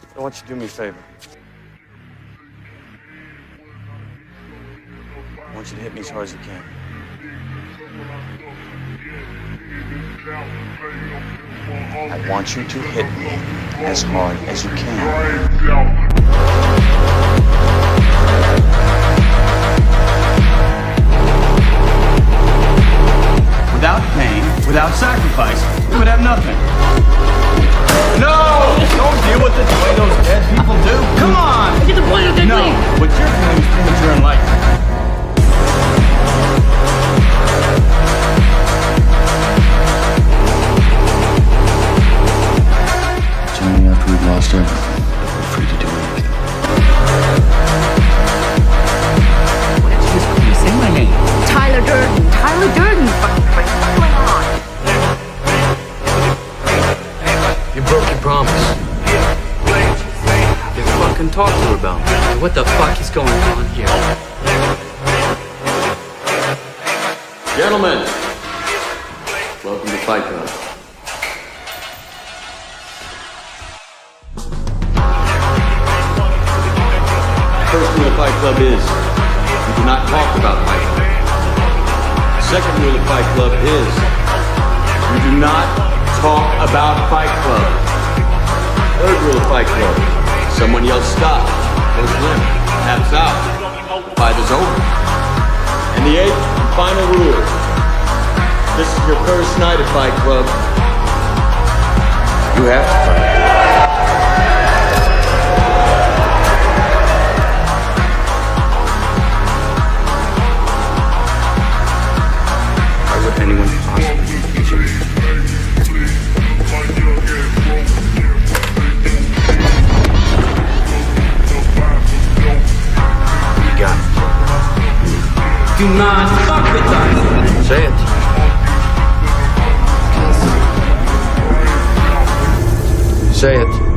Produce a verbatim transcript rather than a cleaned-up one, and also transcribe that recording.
I want you to do me a favor. I want you to hit me as hard as you can. I want you to hit me as hard as you can. Without pain, without sacrifice, we would have nothing. No! Don't deal with it the way those dead people do. Come on! Get the point of the No, what you're doing is premature enlightenment. Johnny, after we've lost everything, we're free to do anything. Why did you just call me? Say my name. Tyler Durden. Tyler Durden. Fucking Christ, what's going on? You broke your promise. You fucking talked to her about me. What the fuck is going on here? Gentlemen, welcome to Fight Club. First rule of Fight Club is you do not talk about Fight Club. Second rule of Fight Club is you do not talk about Fight Club. Third rule of Fight Club, someone yells stop, goes limp, taps out, the fight is over. And the eighth and final rule, this is your first night at Fight Club, you have to fight. Why would anyone possibly be teaching me? You got it. Do not fuck with us! Say it. Say it.